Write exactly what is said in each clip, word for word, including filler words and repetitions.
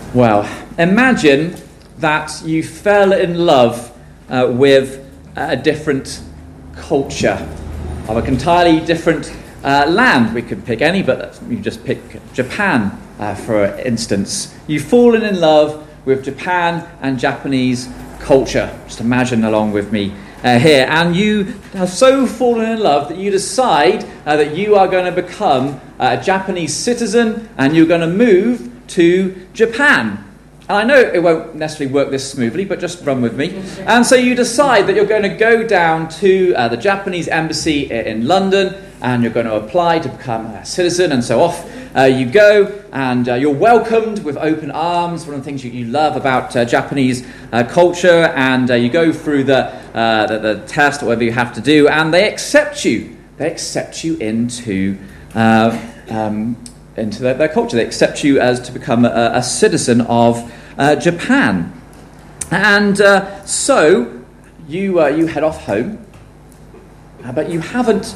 Well, imagine that you fell in love uh, with a different culture of an entirely different uh, land. We could pick any, but you just pick Japan, uh, for instance. You've fallen in love with Japan and Japanese culture. Just imagine along with me uh, here. And you have so fallen in love that you decide uh, that you are going to become a Japanese citizen and you're going to move to Japan. And I know it won't necessarily work this smoothly, but just run with me. And so you decide that you're going to go down to uh, the Japanese embassy in London and you're going to apply to become a citizen, and so off uh, you go, and uh, you're welcomed with open arms. One of the things you, you love about uh, Japanese uh, culture, and uh, you go through the, uh, the the test or whatever you have to do, and they accept you. They accept you into uh, um, into their, their culture. They accept you as to become a, a citizen of uh, Japan, and uh, so you uh, you head off home, uh, but you haven't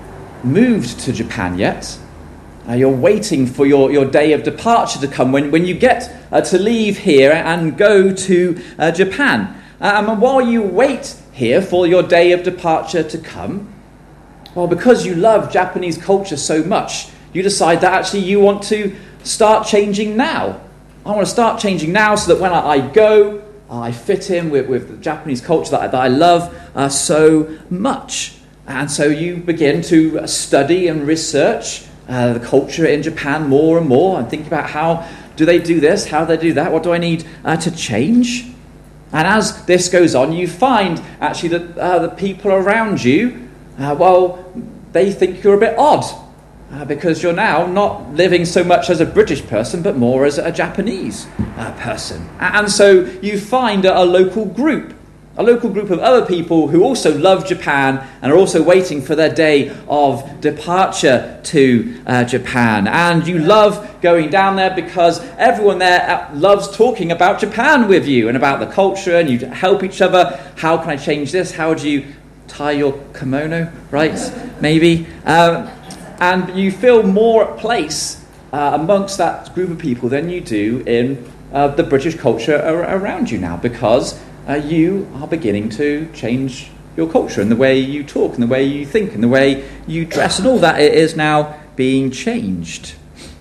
moved to Japan yet. Uh, you're waiting for your, your day of departure to come when, when you get uh, to leave here and go to uh, Japan. Um, and while you wait here for your day of departure to come, well, because you love Japanese culture so much, you decide that actually you want to start changing now. I want to start changing now so that when I, I go, I fit in with, with the Japanese culture that I, that I love uh, so much. And so you begin to study and research uh, the culture in Japan more and more, and think about how do they do this, how do they do that, what do I need uh, to change? And as this goes on, you find actually that uh, the people around you, uh, well, they think you're a bit odd, uh, because you're now not living so much as a British person, but more as a Japanese uh, person. And so you find a, a local group, a local group of other people who also love Japan and are also waiting for their day of departure to uh, Japan. And you love going down there because everyone there loves talking about Japan with you and about the culture, and you help each other. How can I change this? How do you tie your kimono, right? Maybe. Um, and you feel more at place uh, amongst that group of people than you do in uh, the British culture ar- around you now, because Uh, you are beginning to change your culture and the way you talk and the way you think and the way you dress, and all that it is now being changed.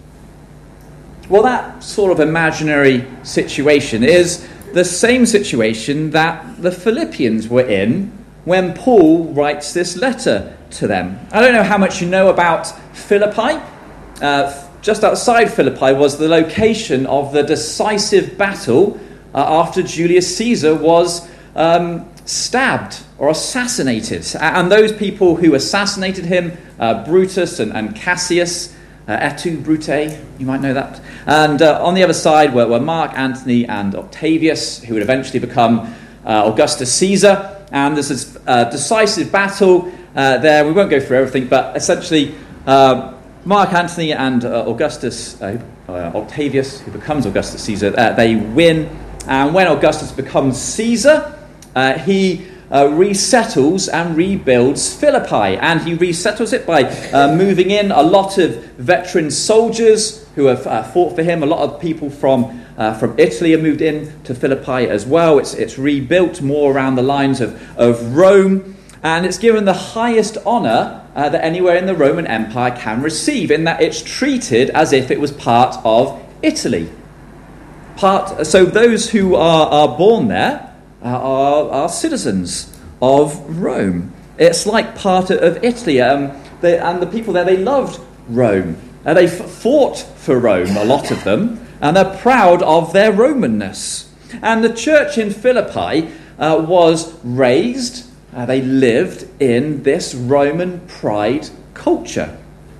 Well, that sort of imaginary situation is the same situation that the Philippians were in when Paul writes this letter to them. I don't know how much you know about Philippi. Uh, just outside Philippi was the location of the decisive battle Uh, after Julius Caesar was um, stabbed or assassinated. And those people who assassinated him, uh, Brutus and, and Cassius, uh, et tu, Brute, you might know that. And uh, on the other side were, were Mark Antony and Octavius, who would eventually become uh, Augustus Caesar. And this is a decisive battle uh, there. We won't go through everything, but essentially uh, Mark Antony and uh, Augustus, uh, uh, Octavius, who becomes Augustus Caesar, uh, they win. And when Augustus becomes Caesar, uh, he uh, resettles and rebuilds Philippi. And he resettles it by uh, moving in a lot of veteran soldiers who have uh, fought for him. A lot of people from uh, from Italy have moved in to Philippi as well. It's it's rebuilt more around the lines of, of Rome. And it's given the highest honour uh, that anywhere in the Roman Empire can receive, in that it's treated as if it was part of Italy. Part, so those who are, are born there uh, are, are citizens of Rome. It's like part of Italy. Um, they, and the people there, they loved Rome. Uh, they f- fought for Rome, a lot of them, and they're proud of their Romanness. And the church in Philippi uh, was raised, uh, they lived in this Roman pride culture.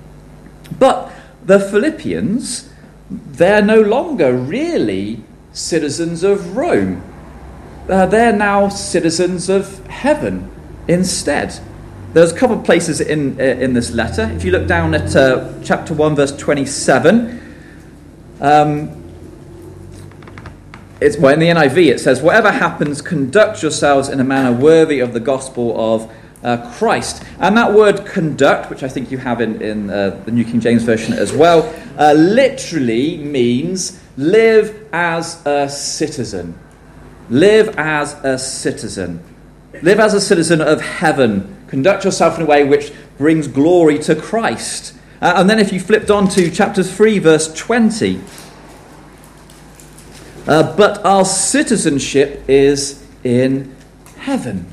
But the Philippians, they're no longer really citizens of Rome. Uh, they're now citizens of heaven instead. There's a couple of places in uh, in this letter. If you look down at uh, chapter one, verse twenty-seven, um, it's well in the N I V it says, "Whatever happens, conduct yourselves in a manner worthy of the gospel of Uh, Christ." And that word conduct, which I think you have in, in uh, the New King James Version as well, uh, literally means live as a citizen. Live as a citizen. Live as a citizen of heaven. Conduct yourself in a way which brings glory to Christ. Uh, and then if you flipped on to chapter three, verse twenty. Uh, but our citizenship is in heaven.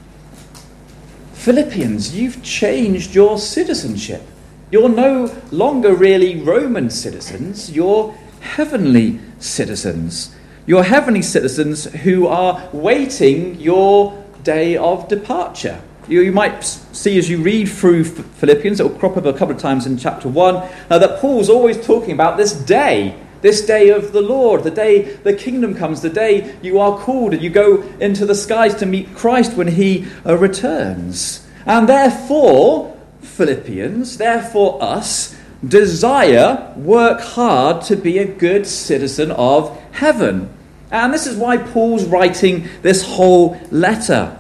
Philippians, you've changed your citizenship. You're no longer really Roman citizens. You're heavenly citizens. You're heavenly citizens who are waiting your day of departure. You, you might see as you read through Philippians, it will crop up a couple of times in chapter one, uh, that Paul's always talking about this day. This day of the Lord, the day the kingdom comes, the day you are called and you go into the skies to meet Christ when he uh, returns. And therefore, Philippians, therefore us, desire, work hard to be a good citizen of heaven. And this is why Paul's writing this whole letter.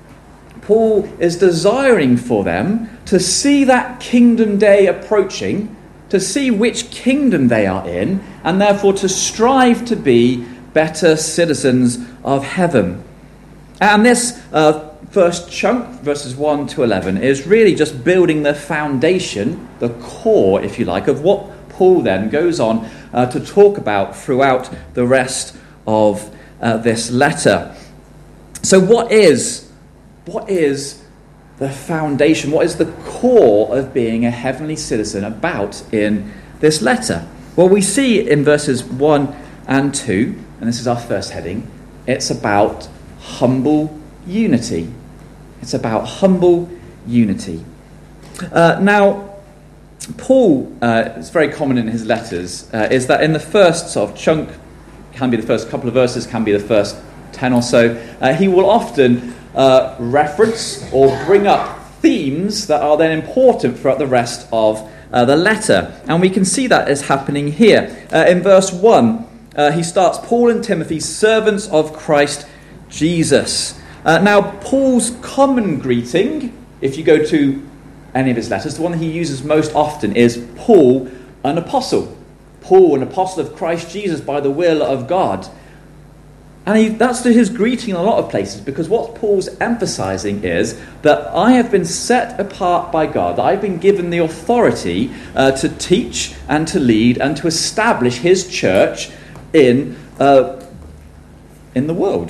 Paul is desiring for them to see that kingdom day approaching, to see which kingdom they are in, and therefore to strive to be better citizens of heaven. And this uh, first chunk, verses one to eleven, is really just building the foundation, the core, if you like, of what Paul then goes on uh, to talk about throughout the rest of uh, this letter. So what is, what is the foundation, what is the core of being a heavenly citizen about in this letter? Well, we see in verses one and two, and this is our first heading, it's about humble unity. It's about humble unity. Uh, now, Paul, uh, it's very common in his letters, uh, is that in the first sort of chunk, can be the first couple of verses, can be the first ten or so, uh, he will often Uh, reference or bring up themes that are then important throughout the rest of uh, the letter. And we can see that is happening here. Uh, in verse one, uh, he starts, Paul and Timothy, servants of Christ Jesus. Uh, now, Paul's common greeting, if you go to any of his letters, the one that he uses most often is Paul, an apostle. Paul, an apostle of Christ Jesus by the will of God. And he, that's his greeting in a lot of places, because what Paul's emphasizing is that I have been set apart by God, that I've been given the authority uh, to teach and to lead and to establish his church in, uh, in the world.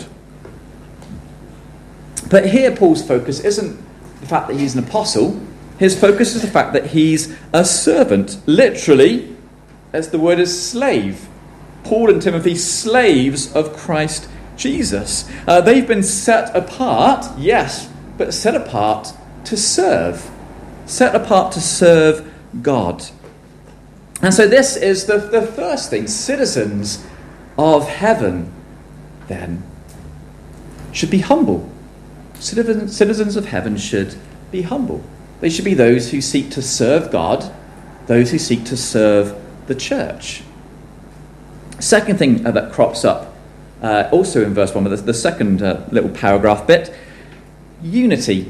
But here Paul's focus isn't the fact that he's an apostle. His focus is the fact that he's a servant. Literally, as the word is slave. Paul and Timothy, slaves of Christ Jesus. Uh, they've been set apart, yes, but set apart to serve. Set apart to serve God. And so this is the, the first thing. Citizens of heaven, then, should be humble. Citizens, citizens of heaven should be humble. They should be those who seek to serve God, those who seek to serve the church. Second thing uh, that crops up, uh, also in verse one, but the, the second uh, little paragraph bit, unity.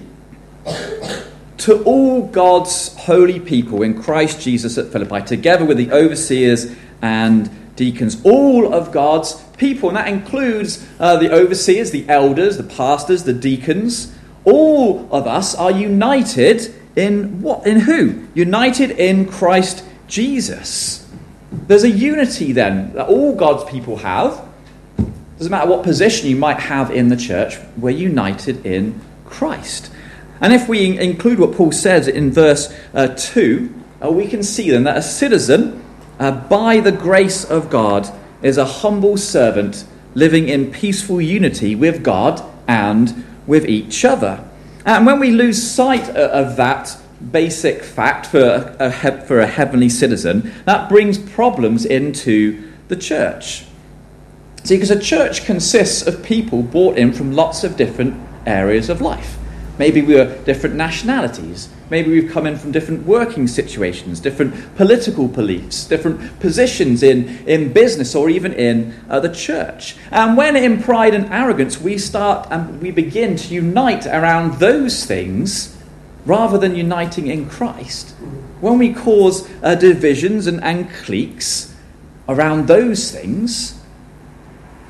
To all God's holy people in Christ Jesus at Philippi, together with the overseers and deacons, all of God's people, and that includes uh, the overseers, the elders, the pastors, the deacons. All of us are united in what? In who? United in Christ Jesus. There's a unity then that all God's people have. Doesn't matter what position you might have in the church, we're united in Christ. And if we include what Paul says in verse uh, two, uh, we can see then that a citizen, uh, by the grace of God, is a humble servant living in peaceful unity with God and with each other. And when we lose sight of that basic fact for a, a, for a heavenly citizen, that brings problems into the church. See, because a church consists of people brought in from lots of different areas of life. Maybe we are different nationalities. Maybe we've come in from different working situations, different political beliefs, different positions in, in business or even in uh, the church. And when in pride and arrogance we start and we begin to unite around those things, rather than uniting in Christ, when we cause uh, divisions and, and cliques around those things,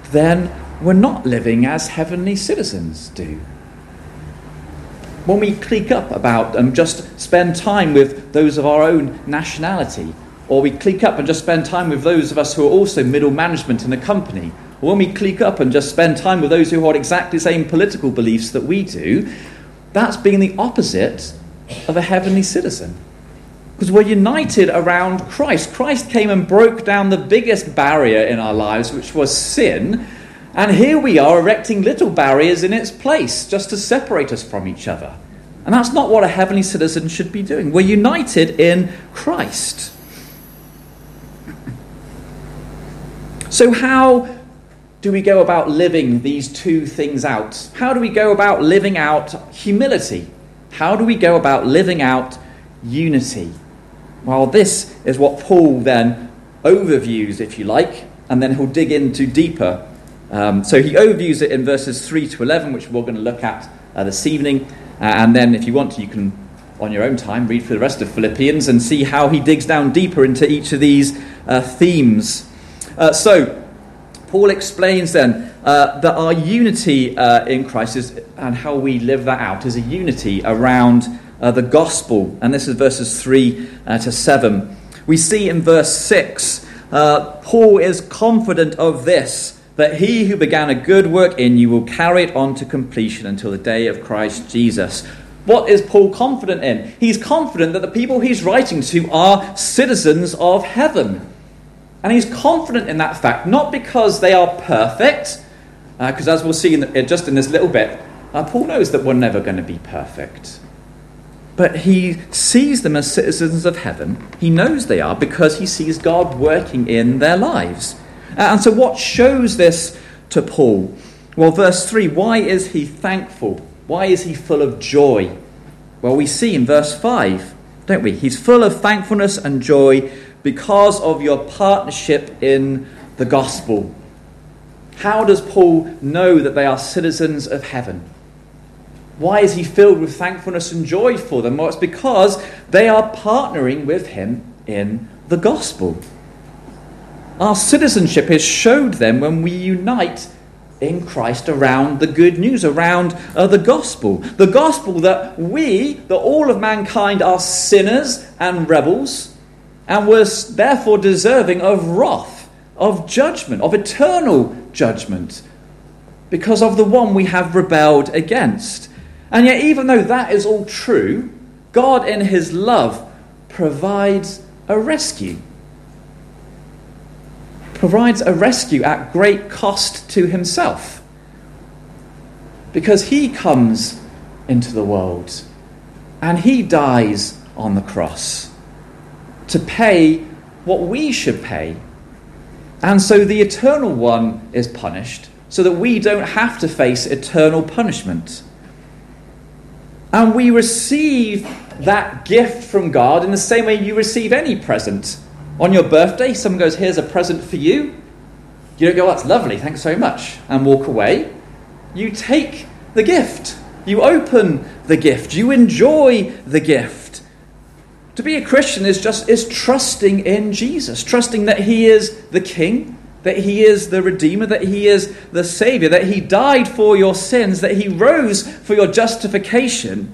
then we're not living as heavenly citizens do. When we clique up about and just spend time with those of our own nationality, or we clique up and just spend time with those of us who are also middle management in a company, or when we clique up and just spend time with those who hold exactly the same political beliefs that we do, that's being the opposite of a heavenly citizen. Because we're united around Christ. Christ came and broke down the biggest barrier in our lives, which was sin. And here we are erecting little barriers in its place, just to separate us from each other. And that's not what a heavenly citizen should be doing. We're united in Christ. So how do we go about living these two things out? How do we go about living out humility? How do we go about living out unity? Well, this is what Paul then overviews, if you like, and then he'll dig into deeper. Um, so he overviews it in verses three to eleven, which we're going to look at uh, this evening. Uh, and then if you want to, you can, on your own time, read through the rest of Philippians and see how he digs down deeper into each of these uh, themes. Uh, so, Paul explains then uh, that our unity uh, in Christ is, and how we live that out is a unity around uh, the gospel. And this is verses three uh, to seven. We see in verse six, uh, Paul is confident of this, that he who began a good work in you will carry it on to completion until the day of Christ Jesus. What is Paul confident in? He's confident that the people he's writing to are citizens of heaven. And he's confident in that fact, not because they are perfect, because uh, as we'll see in the, just in this little bit, uh, Paul knows that we're never going to be perfect. But he sees them as citizens of heaven. He knows they are because he sees God working in their lives. Uh, and so what shows this to Paul? Well, verse three, why is he thankful? Why is he full of joy? Well, we see in verse five, don't we? He's full of thankfulness and joy because of your partnership in the gospel. How does Paul know that they are citizens of heaven? Why is he filled with thankfulness and joy for them? Well, it's because they are partnering with him in the gospel. Our citizenship is showed them when we unite in Christ around the good news, around uh, the gospel. The gospel that we, that all of mankind are sinners and rebels, and were therefore deserving of wrath, of judgment, of eternal judgment, because of the one we have rebelled against. And yet, even though that is all true, God in his love provides a rescue. Provides a rescue at great cost to himself. Because he comes into the world and he dies on the cross to pay what we should pay. And so the eternal one is punished so that we don't have to face eternal punishment. And we receive that gift from God in the same way you receive any present. On your birthday, someone goes, here's a present for you. You don't go, oh, that's lovely, thanks so much, and walk away. You take the gift. You open the gift. You enjoy the gift. To be a Christian is just is trusting in Jesus, trusting that he is the King, that he is the Redeemer, that he is the Saviour, that he died for your sins, that he rose for your justification,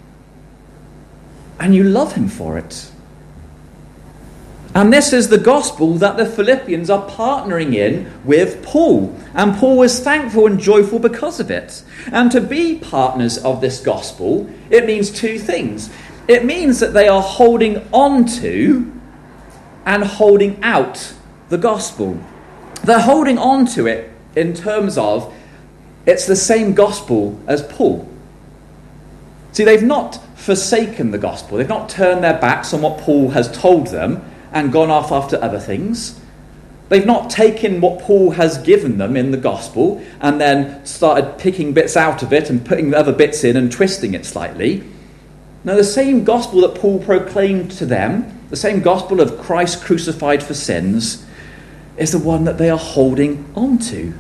and you love him for it. And this is the gospel that the Philippians are partnering in with Paul. And Paul was thankful and joyful because of it. And to be partners of this gospel, it means two things. It means that they are holding on to and holding out the gospel. They're holding on to it in terms of it's the same gospel as Paul. See, they've not forsaken the gospel. They've not turned their backs on what Paul has told them and gone off after other things. They've not taken what Paul has given them in the gospel and then started picking bits out of it and putting other bits in and twisting it slightly. No, the same gospel that Paul proclaimed to them, the same gospel of Christ crucified for sins, is the one that they are holding on to.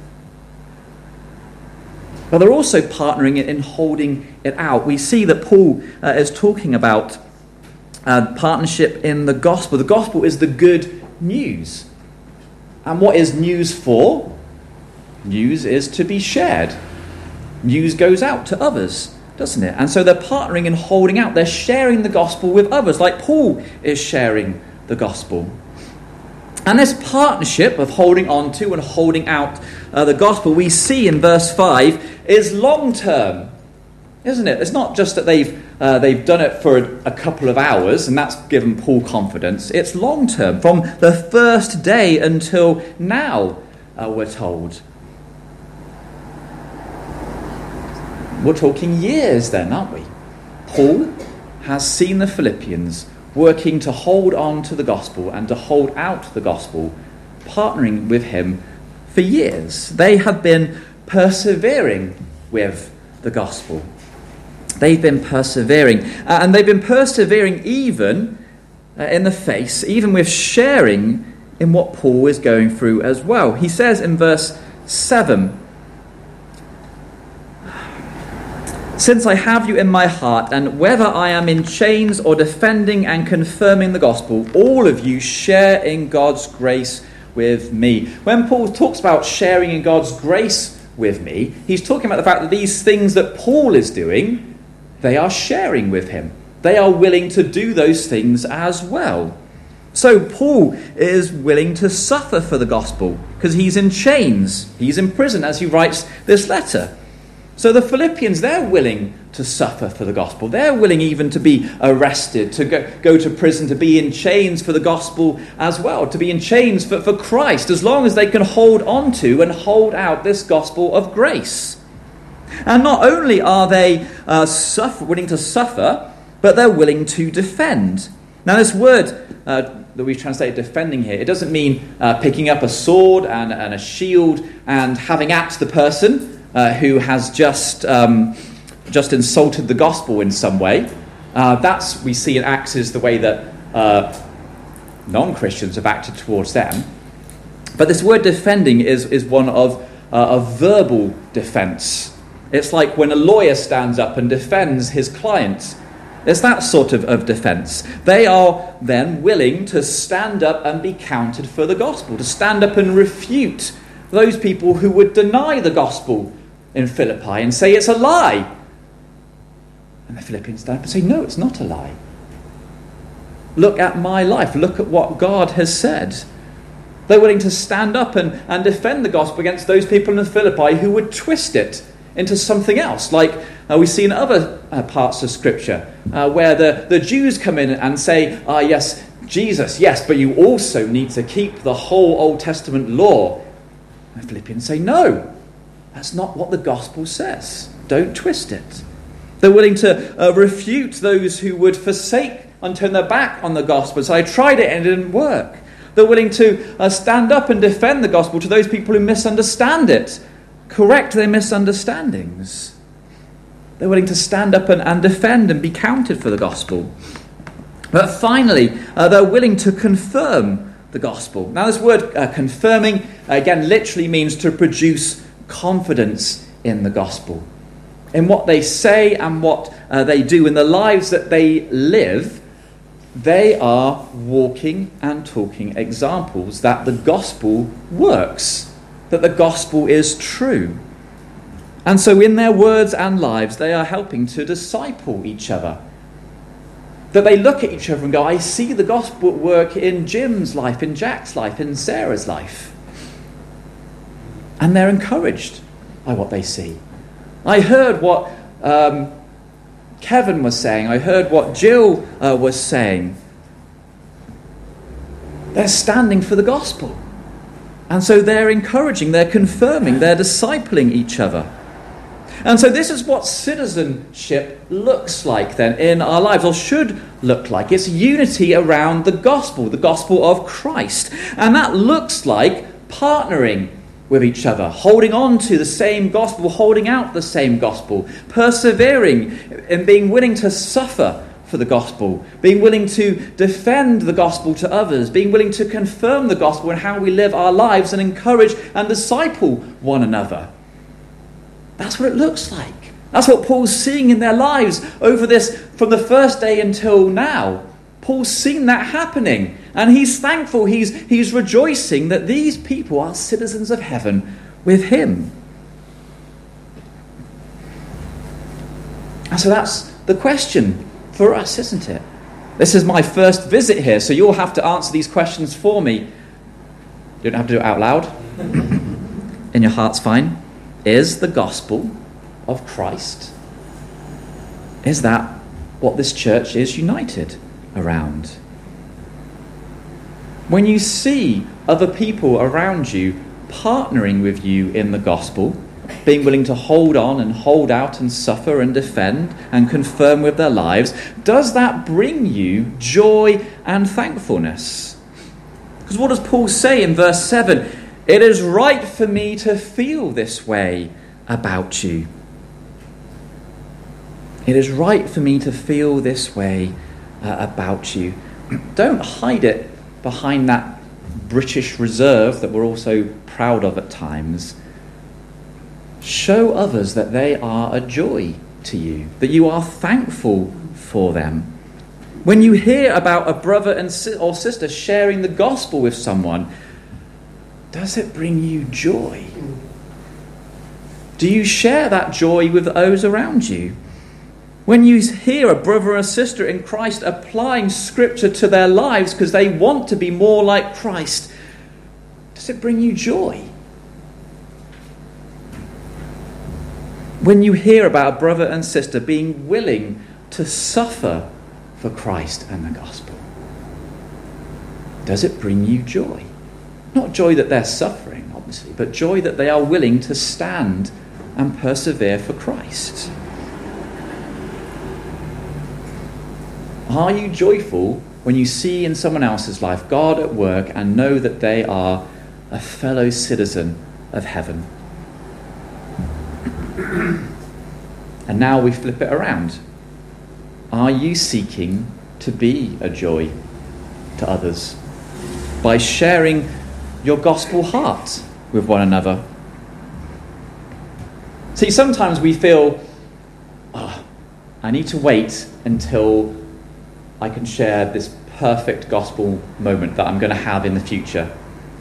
But they're also partnering it in holding it out. We see that Paul uh, is talking about Uh, partnership in the gospel. The gospel is the good news. And what is news for? News is to be shared. News goes out to others, doesn't it? And so they're partnering and holding out. They're sharing the gospel with others, like Paul is sharing the gospel. And this partnership of holding on to and holding out uh, the gospel we see in verse five is long-term, isn't it? It's not just that they've uh, they've done it for a, a couple of hours and that's given Paul confidence. It's long-term, from the first day until now, uh, we're told. We're talking years then, aren't we? Paul has seen the Philippians working to hold on to the gospel and to hold out the gospel, partnering with him for years. They have been persevering with the gospel. They've been persevering. Uh, and they've been persevering even uh, in the face, even with sharing in what Paul is going through as well. He says in verse seven, "Since I have you in my heart, and whether I am in chains or defending and confirming the gospel, all of you share in God's grace with me." When Paul talks about sharing in God's grace with me, he's talking about the fact that these things that Paul is doing, they are sharing with him. They are willing to do those things as well. So Paul is willing to suffer for the gospel because he's in chains. He's in prison as he writes this letter. So the Philippians, they're willing to suffer for the gospel. They're willing even to be arrested, to go, go to prison, to be in chains for the gospel as well, to be in chains for, for Christ, as long as they can hold on to and hold out this gospel of grace. And not only are they uh, suffer, willing to suffer, but they're willing to defend. Now this word uh, that we've translated defending here, it doesn't mean uh, picking up a sword and, and a shield and having at the person Uh, who has just um, just insulted the gospel in some way. Uh, that's, we see in Acts, is the way that uh, non-Christians have acted towards them. But this word defending is, is one of uh, a verbal defense. It's like when a lawyer stands up and defends his client. It's that sort of, of defense. They are then willing to stand up and be counted for the gospel, to stand up and refute those people who would deny the gospel in Philippi and say it's a lie. And the Philippians stand up and say, no, it's not a lie. Look at my life. Look at what God has said. They're willing to stand up and, and defend the gospel against those people in Philippi who would twist it into something else, like uh, we see in other uh, parts of Scripture, uh, where the, the Jews come in and say, ah, yes, Jesus, yes, but you also need to keep the whole Old Testament law. And the Philippians say, no, that's not what the gospel says. Don't twist it. They're willing to uh, refute those who would forsake and turn their back on the gospel. So I tried it and it didn't work. They're willing to uh, stand up and defend the gospel to those people who misunderstand it. Correct their misunderstandings. They're willing to stand up and, and defend and be counted for the gospel. But finally, uh, they're willing to confirm the gospel. Now this word uh, confirming, again, literally means to produce confidence in the gospel. In what they say and what uh, they do, in the lives that they live, they are walking and talking examples that the gospel works, that the gospel is true. And so in their words and lives, they are helping to disciple each other. That they look at each other and go, I see the gospel at work in Jim's life, in Jack's life, in Sarah's life. And they're encouraged by what they see. I heard what um, Kevin was saying. I heard what Jill uh, was saying. They're standing for the gospel. And so they're encouraging, they're confirming, they're discipling each other. And so this is what citizenship looks like then in our lives, or should look like. It's unity around the gospel, the gospel of Christ. And that looks like partnering with each other, holding on to the same gospel, holding out the same gospel, persevering and being willing to suffer for the gospel, being willing to defend the gospel to others, being willing to confirm the gospel in how we live our lives and encourage and disciple one another. That's what it looks like. That's what Paul's seeing in their lives over this, from the first day until now. Paul's seen that happening, and he's thankful, he's, he's rejoicing that these people are citizens of heaven with him. And so that's the question for us, isn't it? This is my first visit here, so you'll have to answer these questions for me. You don't have to do it out loud. In your heart's fine. Is the gospel of Christ, is that what this church is united around? When you see other people around you partnering with you in the gospel, being willing to hold on and hold out and suffer and defend and confirm with their lives, does that bring you joy and thankfulness? Because what does Paul say in verse seven? It is right for me to feel this way about you. It is right for me to feel this way uh, about you. Don't hide it behind that British reserve that we're all so proud of at times. Show others that they are a joy to you, that you are thankful for them. When you hear about a brother and si- or sister sharing the gospel with someone, does it bring you joy? Do you share that joy with those around you? When you hear a brother or sister in Christ applying Scripture to their lives because they want to be more like Christ, does it bring you joy? When you hear about a brother and sister being willing to suffer for Christ and the gospel, does it bring you joy? Not joy that they're suffering, obviously, but joy that they are willing to stand and persevere for Christ. Are you joyful when you see in someone else's life God at work and know that they are a fellow citizen of heaven? And now we flip it around. Are you seeking to be a joy to others by sharing your gospel heart with one another? See, sometimes we feel, oh, I need to wait until I can share this perfect gospel moment that I'm going to have in the future.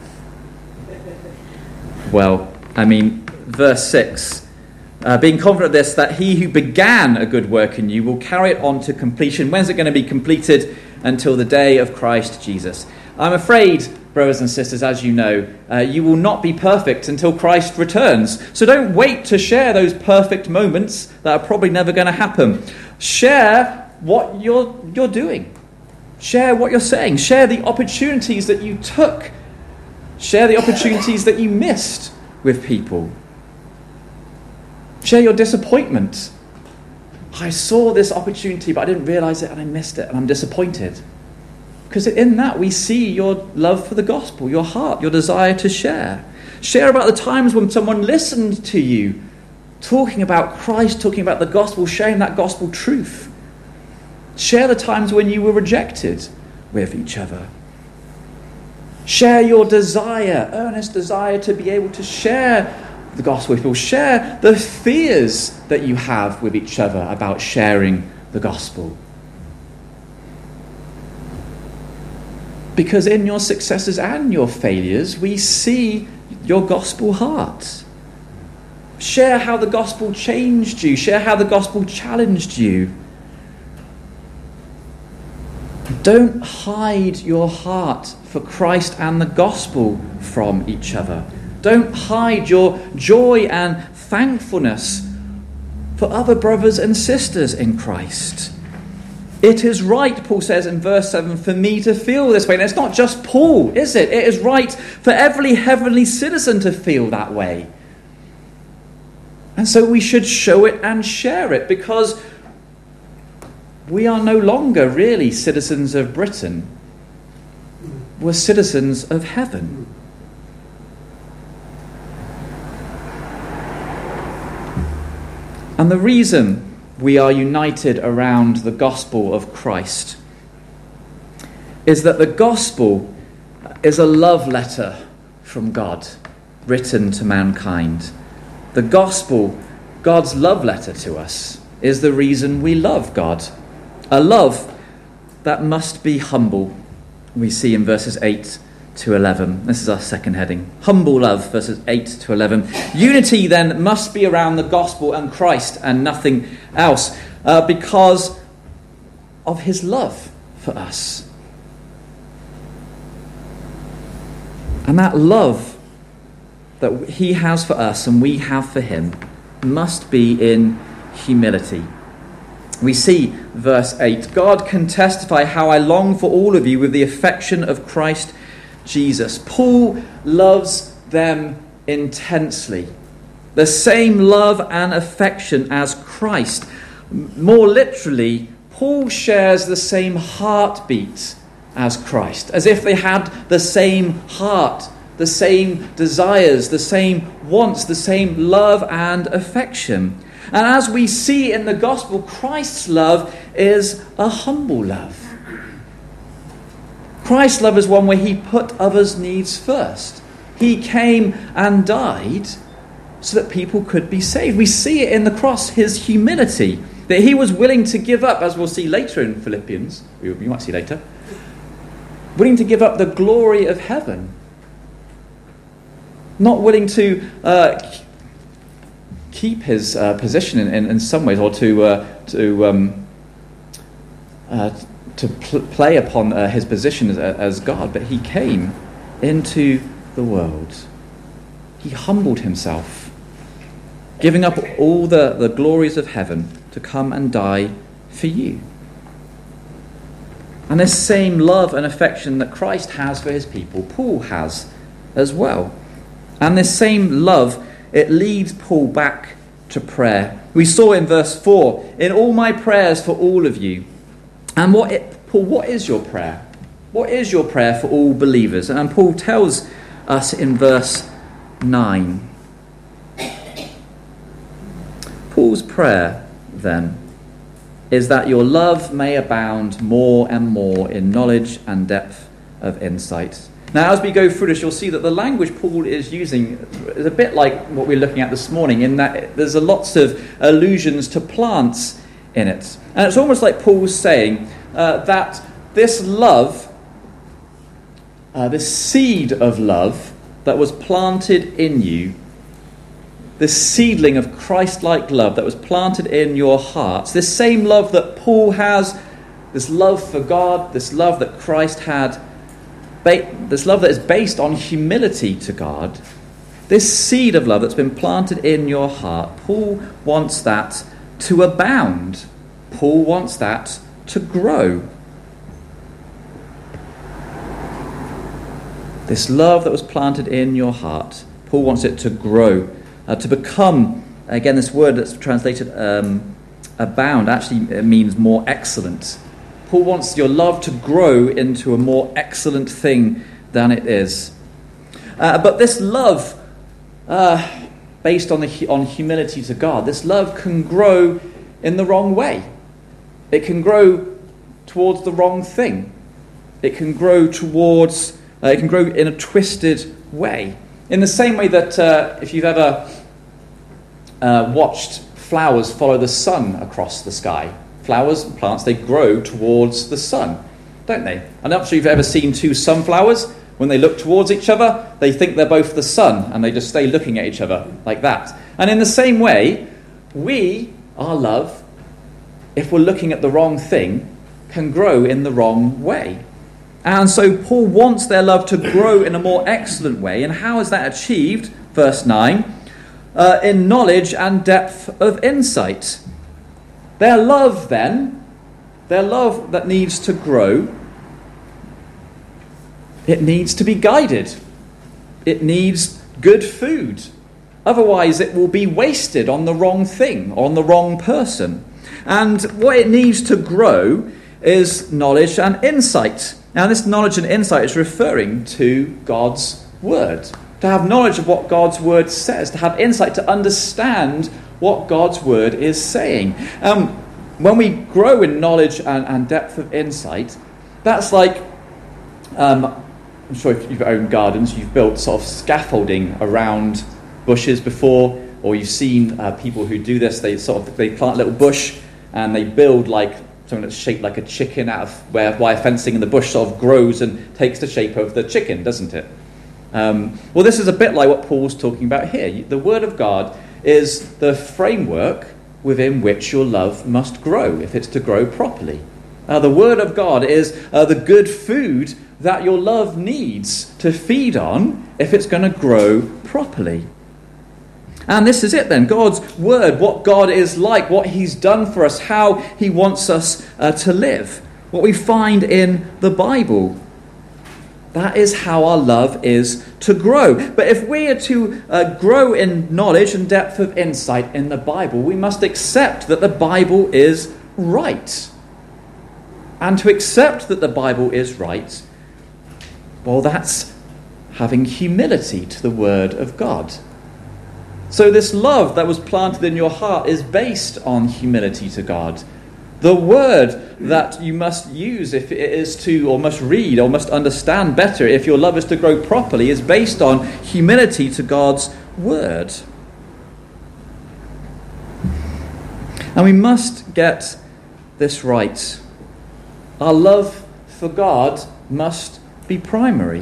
Well, I mean, verse six, uh, being confident of this, that he who began a good work in you will carry it on to completion. When's it going to be completed? Until the day of Christ Jesus. I'm afraid, brothers and sisters, as you know, uh, you will not be perfect until Christ returns. So don't wait to share those perfect moments that are probably never going to happen. Share what you're you're doing. Share what you're saying. Share the opportunities that you took. Share the opportunities that you missed with people. Share your disappointment. I saw this opportunity, but I didn't realize it and I missed it and I'm disappointed. Because in that we see your love for the gospel, your heart, your desire to share. Share about the times when someone listened to you, talking about Christ, talking about the gospel, sharing that gospel truth. Share the times when you were rejected with each other. Share your desire, earnest desire to be able to share the gospel with people. Share the fears that you have with each other about sharing the gospel. Because in your successes and your failures, we see your gospel heart. Share how the gospel changed you. Share how the gospel challenged you. Don't hide your heart for Christ and the gospel from each other. Don't hide your joy and thankfulness for other brothers and sisters in Christ. It is right, Paul says in verse seven, for me to feel this way. And it's not just Paul, is it? It is right for every heavenly citizen to feel that way. And so we should show it and share it, because we are no longer really citizens of Britain. We're citizens of heaven. And the reason we are united around the gospel of Christ is that the gospel is a love letter from God written to mankind. The gospel, God's love letter to us, is the reason we love God. A love that must be humble, we see in verses eight to eleven. This is our second heading. Humble love, verses eight to eleven. Unity then must be around the gospel and Christ and nothing else, uh, because of his love for us. And that love that he has for us and we have for him must be in humility. We see verse eight, God can testify how I long for all of you with the affection of Christ Jesus. Paul loves them intensely. The same love and affection as Christ. More literally, Paul shares the same heartbeat as Christ, as if they had the same heart, the same desires, the same wants, the same love and affection. And as we see in the gospel, Christ's love is a humble love. Christ's love is one where he put others' needs first. He came and died so that people could be saved. We see it in the cross, his humility, that he was willing to give up, as we'll see later in Philippians, we might see later, willing to give up the glory of heaven. Not willing to uh, keep his uh, position in, in, in some ways, or to uh, to um, uh, to pl- play upon uh, his position as, as God, but he came into the world. He humbled himself, giving up all the, the glories of heaven to come and die for you. And this same love and affection that Christ has for his people, Paul has as well. And this same love, it leads Paul back to prayer. We saw in verse four, in all my prayers for all of you. And what it, Paul, what is your prayer? What is your prayer for all believers? And Paul tells us in verse nine. Paul's prayer, then, is that your love may abound more and more in knowledge and depth of insight. Now, as we go through this, you'll see that the language Paul is using is a bit like what we're looking at this morning, in that there's a lots of allusions to plants in it. And it's almost like Paul's saying uh, that this love, uh, this seed of love that was planted in you, this seedling of Christ-like love that was planted in your hearts, this same love that Paul has, this love for God, this love that Christ had, this love that is based on humility to God, this seed of love that's been planted in your heart, Paul wants that to abound. Paul wants that to grow. This love that was planted in your heart, Paul wants it to grow, uh, to become, again, this word that's translated um, abound actually means more excellent. Paul wants your love to grow into a more excellent thing than it is. Uh, but this love, uh, based on the on humility to God, this love can grow in the wrong way. It can grow towards the wrong thing. It can grow towards, uh, it can grow in a twisted way. In the same way that uh, if you've ever uh, watched flowers follow the sun across the sky, flowers and plants, they grow towards the sun, don't they? I'm not sure if you've ever seen two sunflowers. When they look towards each other, they think they're both the sun, and they just stay looking at each other like that. And in the same way, we, our love, if we're looking at the wrong thing, can grow in the wrong way. And so Paul wants their love to grow in a more excellent way. And how is that achieved? Verse nine, uh, in knowledge and depth of insight. Their love, then, their love that needs to grow, it needs to be guided. It needs good food. Otherwise, it will be wasted on the wrong thing, on the wrong person. And what it needs to grow is knowledge and insight. Now, this knowledge and insight is referring to God's word. To have knowledge of what God's word says, to have insight, to understand what God's word is saying. Um, when we grow in knowledge and, and depth of insight, that's like, um, I'm sure if you've owned gardens, you've built sort of scaffolding around bushes before, or you've seen uh, people who do this. They sort of they plant a little bush and they build like something that's shaped like a chicken, out of where wire fencing in the bush sort of grows and takes the shape of the chicken, doesn't it? Um, well, this is a bit like what Paul's talking about here. The Word of God is the framework within which your love must grow, if it's to grow properly. Uh, the Word of God is uh, the good food that your love needs to feed on if it's going to grow properly. And this is it then, God's Word, what God is like, what He's done for us, how He wants us uh, to live, what we find in the Bible. That is how our love is to grow. But if we are to uh, grow in knowledge and depth of insight in the Bible, we must accept that the Bible is right. And to accept that the Bible is right, well, that's having humility to the Word of God. So this love that was planted in your heart is based on humility to God. The word that you must use if it is to, or must read, or must understand better, if your love is to grow properly, is based on humility to God's word. And we must get this right. Our love for God must be primary.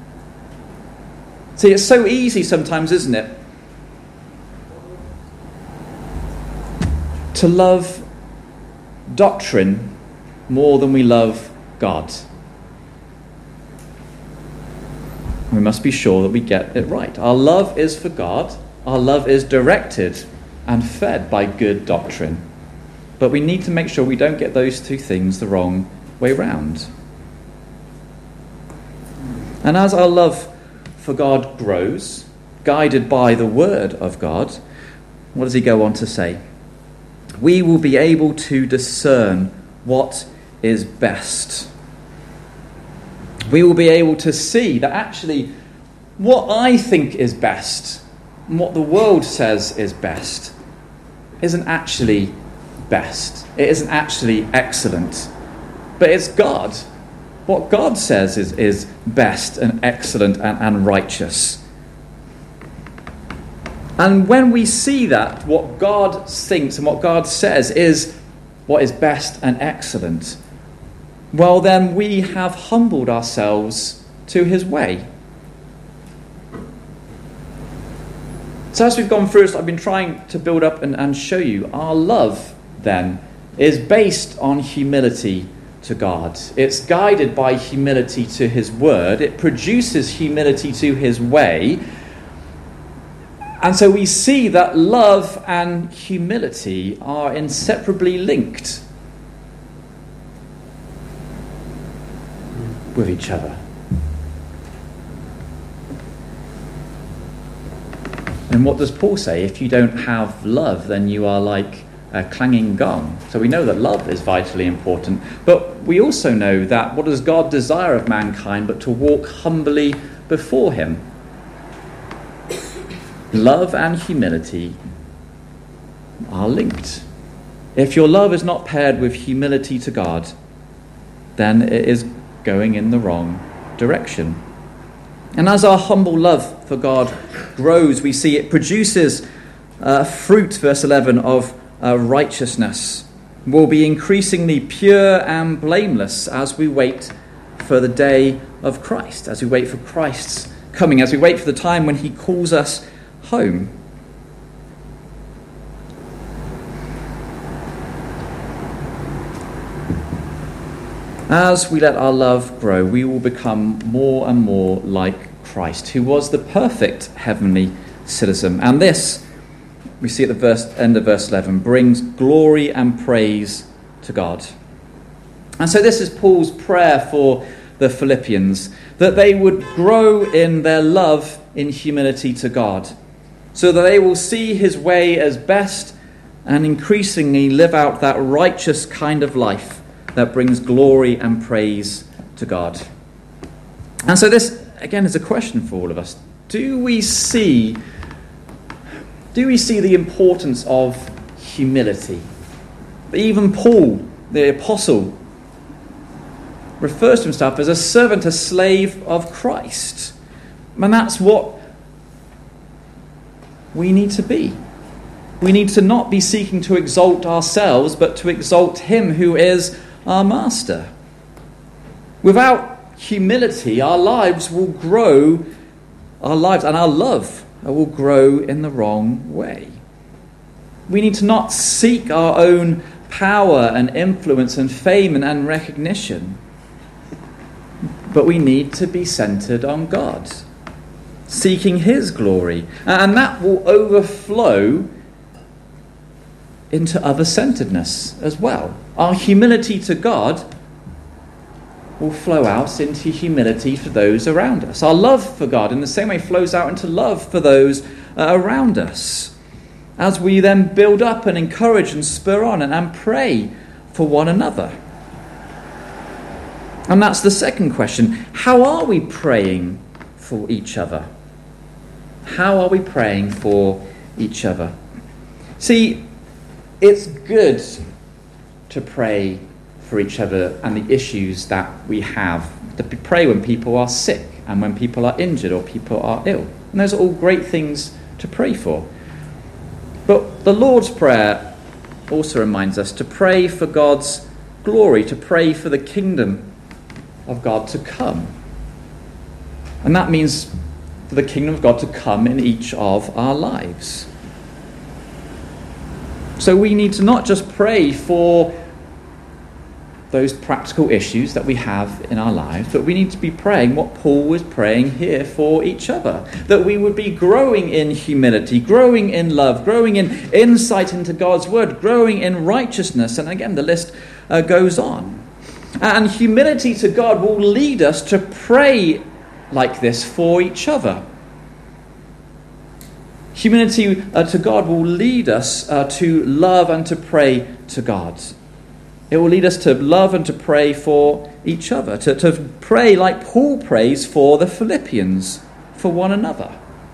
See, it's so easy sometimes, isn't it, to love doctrine more than we love God. We must be sure that we get it right. Our love is for God. Our love is directed and fed by good doctrine. But we need to make sure we don't get those two things the wrong way round. And as our love for God grows, guided by the Word of God, what does he go on to say? We will be able to discern what is best. We will be able to see that actually what I think is best and what the world says is best isn't actually best. It isn't actually excellent. But it's God. What God says is, is best and excellent and, and righteous. And when we see that, what God thinks and what God says is what is best and excellent, well, then we have humbled ourselves to his way. So as we've gone through this, I've been trying to build up and, and show you our love, then, is based on humility to God. It's guided by humility to his word. It produces humility to his way. And so we see that love and humility are inseparably linked with each other. And what does Paul say? If you don't have love, then you are like a clanging gong. So we know that love is vitally important. But we also know that what does God desire of mankind but to walk humbly before him? Love and humility are linked. If your love is not paired with humility to God, then it is going in the wrong direction. And as our humble love for God grows, we see it produces uh, fruit, verse eleven, of uh, righteousness. We'll be increasingly pure and blameless as we wait for the day of Christ, as we wait for Christ's coming, as we wait for the time when he calls us home. As we let our love grow, we will become more and more like Christ, who was the perfect heavenly citizen. And this, we see at the verse, end of verse eleven, brings glory and praise to God. And so this is Paul's prayer for the Philippians, that they would grow in their love in humility to God, so that they will see his way as best and increasingly live out that righteous kind of life that brings glory and praise to God. And so this, again, is a question for all of us. Do we see, do we see the importance of humility? Even Paul, the apostle, refers to himself as a servant, a slave of Christ. And that's what we need to be. We need to not be seeking to exalt ourselves, but to exalt him who is our master. Without humility, our lives will grow, our lives and our love will grow in the wrong way. We need to not seek our own power and influence and fame and, and recognition, but we need to be centered on God, seeking his glory, and that will overflow into other-centeredness as well. Our humility to God will flow out into humility for those around us. Our love for God in the same way flows out into love for those uh, around us, as we then build up and encourage and spur on and, and pray for one another. And that's the second question. How are we praying for each other? How are we praying for each other? See, it's good to pray for each other and the issues that we have. To pray when people are sick and when people are injured or people are ill. And those are all great things to pray for. But the Lord's Prayer also reminds us to pray for God's glory, to pray for the kingdom of God to come. And that means for the kingdom of God to come in each of our lives. So we need to not just pray for those practical issues that we have in our lives, but we need to be praying what Paul was praying here for each other. That we would be growing in humility, growing in love, growing in insight into God's word, growing in righteousness. And again, the list uh, goes on. And humility to God will lead us to pray like this for each other. Humility uh, to God will lead us uh, to love and to pray to God. It will lead us to love and to pray for each other, to, to pray like Paul prays for the Philippians, for one another.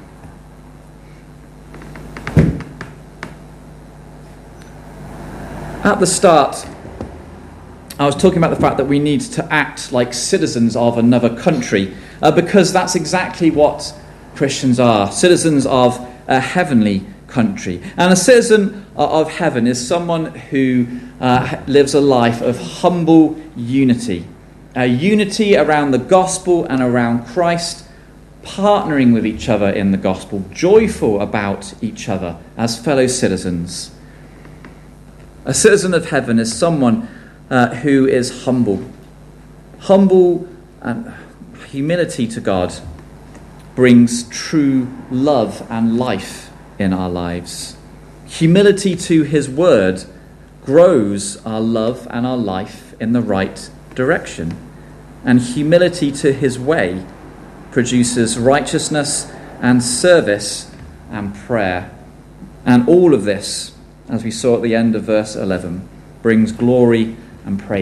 At the start, I was talking about the fact that we need to act like citizens of another country, uh, because that's exactly what Christians are, citizens of a heavenly country. And a citizen of heaven is someone who uh, lives a life of humble unity. Uh, unity around the gospel and around Christ, partnering with each other in the gospel, joyful about each other as fellow citizens. A citizen of heaven is someone uh, who is humble. Humble and humility to God brings true love and life in our lives. Humility to his word grows our love and our life in the right direction. And humility to his way produces righteousness and service and prayer. And all of this, as we saw at the end of verse eleven, brings glory and praise